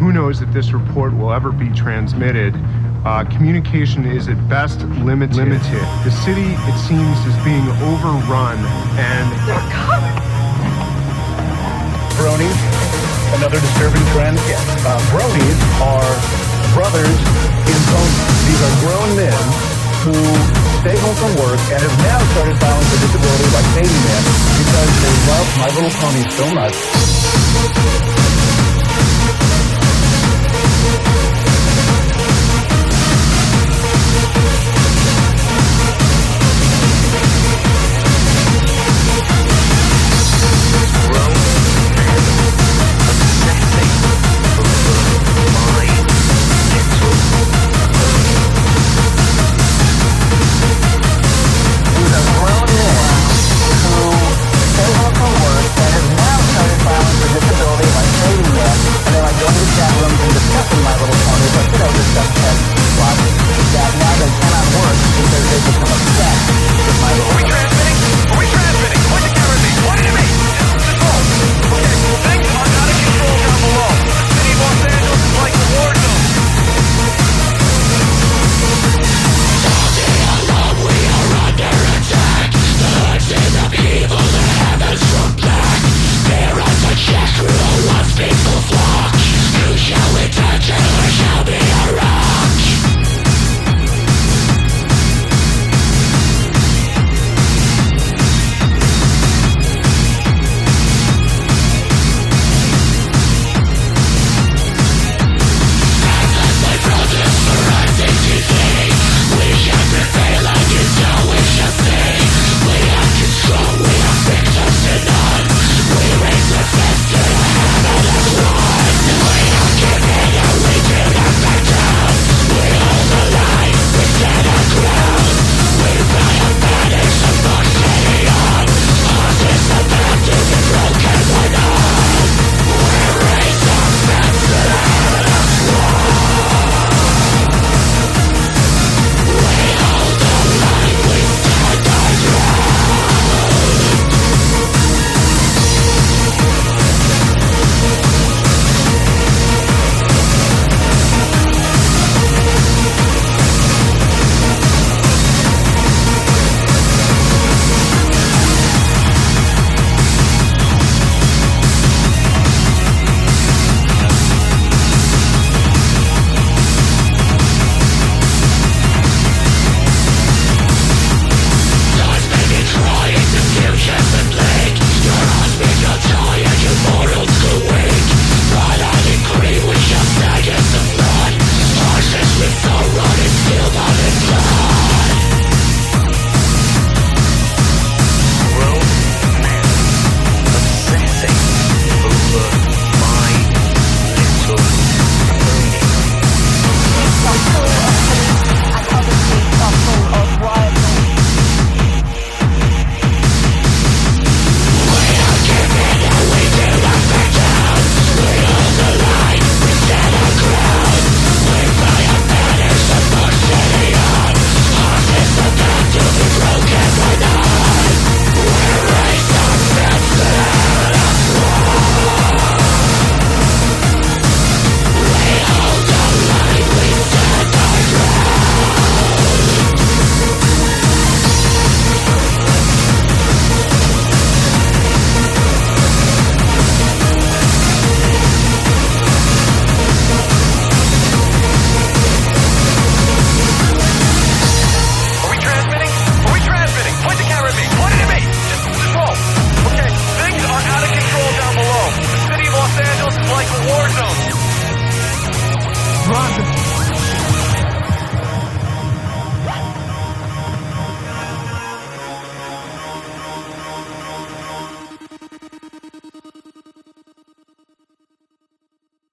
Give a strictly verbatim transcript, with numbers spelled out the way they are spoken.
who knows if this report will ever be transmitted. Uh, communication is at best limited. limited. The city, it seems, is being overrun, and... They're coming! Bronies, another disturbing trend. Uh, bronies are brothers in ponies. These are grown men who stay home from work and have now started filing for disability like baby men because they love My Little Pony so much. Discussing My Little Pony, but